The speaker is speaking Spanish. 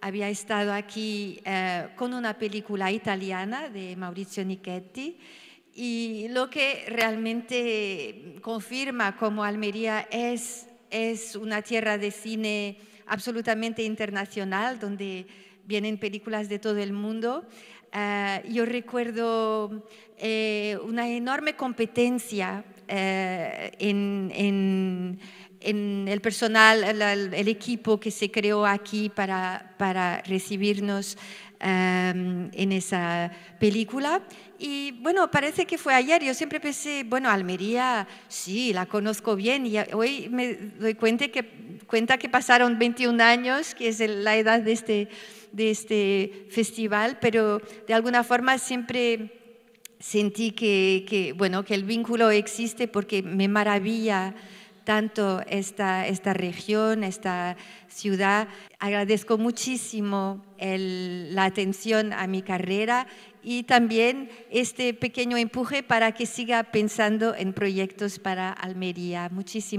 había estado aquí con una película italiana de Maurizio Nichetti, y lo que realmente confirma cómo Almería es una tierra de cine absolutamente internacional, donde vienen películas de todo el mundo. Yo recuerdo una enorme competencia en el personal, el equipo que se creó aquí para recibirnos en esa película. Y bueno, parece que fue ayer. Yo siempre pensé, bueno, Almería, sí, la conozco bien. Y hoy me doy cuenta que pasaron 21 años, que es la edad de este festival, pero de alguna forma siempre sentí bueno, que el vínculo existe, porque me maravilla tanto esta región, esta ciudad. Agradezco muchísimo la atención a mi carrera y también este pequeño empuje para que siga pensando en proyectos para Almería. Muchísimas